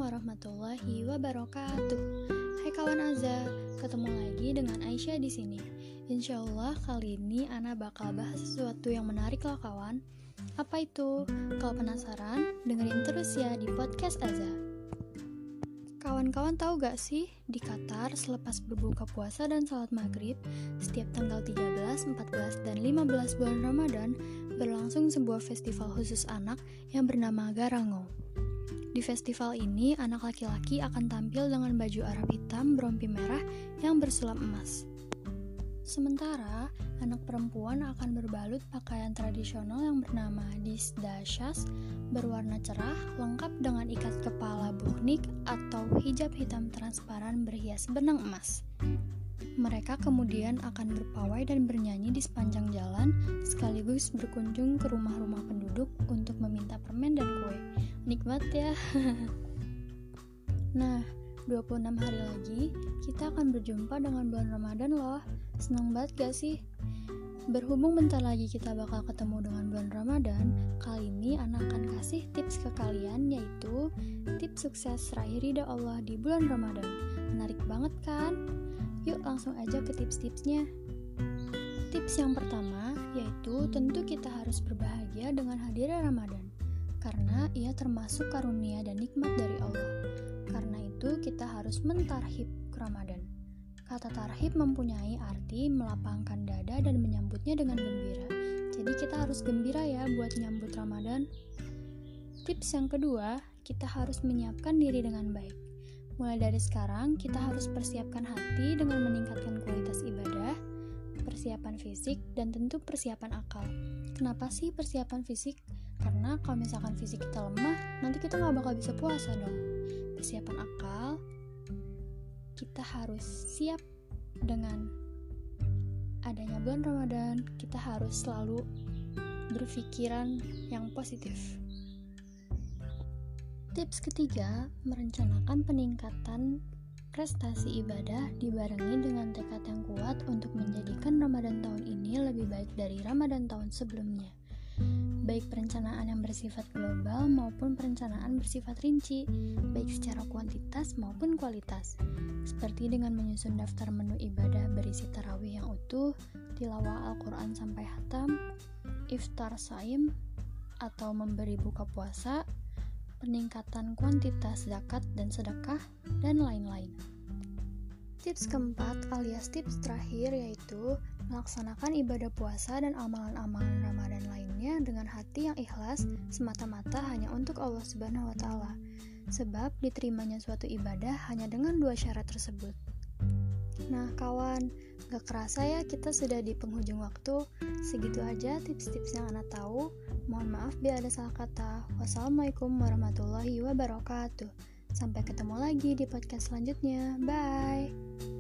warahmatullahi wabarakatuh. Hai kawan Azza, ketemu lagi dengan Aisyah di sini. Insyaallah kali ini Ana bakal bahas sesuatu yang menarik loh kawan. Apa itu? Kalau penasaran, dengerin terus ya di podcast Azza. Kawan-kawan tahu gak sih, di Qatar selepas berbuka puasa dan salat maghrib, setiap tanggal 13, 14, dan 15 bulan Ramadan, berlangsung sebuah festival khusus anak yang bernama Garango. Di festival ini, anak laki-laki akan tampil dengan baju Arab hitam berompi merah yang bersulap emas. Sementara, anak perempuan akan berbalut pakaian tradisional yang bernama disdashas berwarna cerah lengkap dengan ikat kepala burnik atau hijab hitam transparan berhias benang emas. Mereka kemudian akan berpawai dan bernyanyi di sepanjang jalan sekaligus berkunjung ke rumah-rumah penduduk untuk meminta permen dan kue. Nikmat ya. Nah, 26 hari lagi kita akan berjumpa dengan bulan Ramadan loh. Senang banget gak sih? Berhubung bentar lagi kita bakal ketemu dengan bulan Ramadan, kali ini Ana akan kasih tips ke kalian, yaitu tips sukses raih ridha Allah di bulan Ramadan. Menarik banget kan? Yuk langsung aja ke tips-tipsnya. Tips yang pertama yaitu tentu kita harus berbahagia dengan hadirnya Ramadan, karena ia termasuk karunia dan nikmat dari Allah. Karena itu kita harus mentarhib ke Ramadan. Kata tarhib mempunyai arti melapangkan dada dan menyambutnya dengan gembira. Jadi kita harus gembira ya buat nyambut Ramadan. Tips yang kedua, kita harus menyiapkan diri dengan baik. Mulai dari sekarang, kita harus persiapkan hati dengan meningkatkan kualitas ibadah, persiapan fisik, dan tentu persiapan akal. Kenapa sih persiapan fisik? Karena kalau misalkan fisik kita lemah, nanti kita gak bakal bisa puasa dong. Persiapan akal, kita harus siap dengan adanya bulan Ramadan. Kita harus selalu berpikiran yang positif. Tips ketiga, merencanakan peningkatan prestasi ibadah dibarengi dengan tekad yang kuat untuk menjadikan Ramadan tahun ini lebih baik dari Ramadan tahun sebelumnya. Baik perencanaan yang bersifat global maupun perencanaan bersifat rinci, baik secara kuantitas maupun kualitas, seperti dengan menyusun daftar menu ibadah berisi tarawih yang utuh, tilawah Al-Quran sampai hatam, iftar shaim, atau memberi buka puasa, peningkatan kuantitas zakat dan sedekah, dan lain-lain. Tips keempat alias tips terakhir yaitu melaksanakan ibadah puasa dan amalan-amalan Ramadan lainnya dengan hati yang ikhlas semata-mata hanya untuk Allah Subhanahu wa Ta'ala. Sebab diterimanya suatu ibadah hanya dengan dua syarat tersebut. Nah kawan, gak kerasa ya kita sudah di penghujung waktu. Segitu aja tips-tips yang Ana tahu. Mohon maaf bila ada salah kata. Wassalamualaikum warahmatullahi wabarakatuh. Sampai ketemu lagi di podcast selanjutnya. Bye.